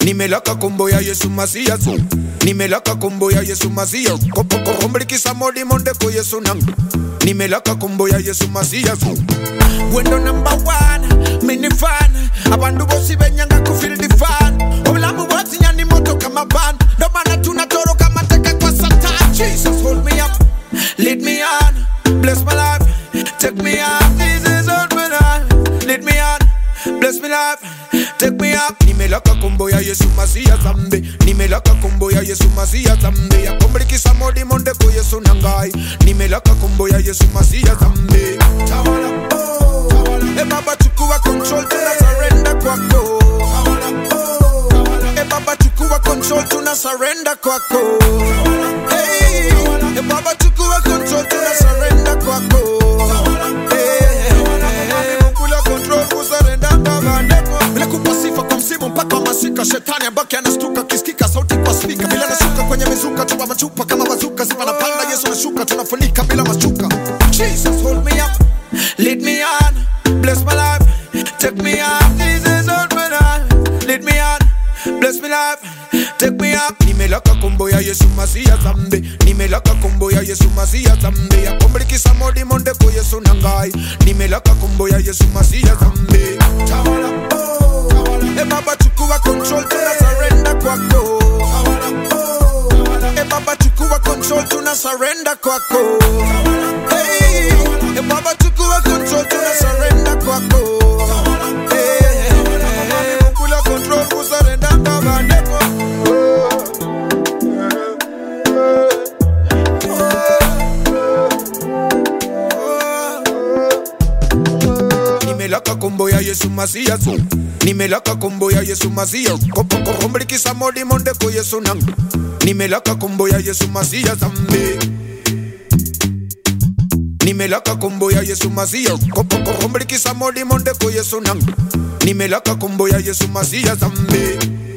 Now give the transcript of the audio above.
Nimelaka kombo ya Yesu Masia so. Nimelaka kombo ya Yesu Masia. Kopoko kombrikisa modi monde ko Yesu nang. Nimelaka kombo ya Yesu Masia so. Wendo number one, mini fan. Abandu bosi benyanga kufil di fan. Oblamu wati nyani moto kama van. No mana tunatoro kama teke kwa satan. Jesus hold me up, lead me on. Bless my life, take me on. Jesus hold me on, lead me on. Bless me life, take me up. Nimelaka kombo ya Yesu Masia zambe. Nimelaka kombo ya Yesu Masia zambe. Ya kombrikisa modi monde ko Yesu nangai. Nimelaka kombo ya Yesu Masia zambe. Tawala, oh, tawala. E baba chukua control, tuna surrender kwako. Tawala, oh, tawala. E baba chukua control, tuna surrender kwako. Hey, e baba chukua control, tuna surrender kwako. Bila kupasifa kwa msimu mpaka masika. Shetani abaki anastuka kisikika sauti kwa speaker. Bila nashuka kwenye mizuka tuwa machupa kama bazuka. Sifa na panda Yesu nashuka tunafunika bila mashuka. Jesus hold me up, lead me on. Bless my life, take me on. Jesus hold me on, lead me on. Bless me life, take me up. Nimelaka kombo ya Yesu Masia zambe. Nimelaka kombo ya Yesu Masia zambe. Ya kombrikisa modi monde ko Yesu nangai. Nimelaka kombo ya Yesu Masia zambe. Tawala, oh, tawala. E baba chukua control, tuna surrender kwako. Tawala, oh, tawala. E baba chukua control, tuna surrender kwako. Hey, e baba chukua control, tuna surrender kwako. Hey, kula control, kusarenda kama neko. Nimelaka kombo ya Yesu Masia so. Nimelaka kombo ya Yesu Masia. Kopoko kombrikisa modi monde ko Yesu nang. Nimelaka kombo ya Yesu Masia zambe. Nimelaka kombo ya Yesu Masia. Kopoko kombrikisa modi monde ko Yesu nang. Nimelaka kombo ya Yesu Masia zambe.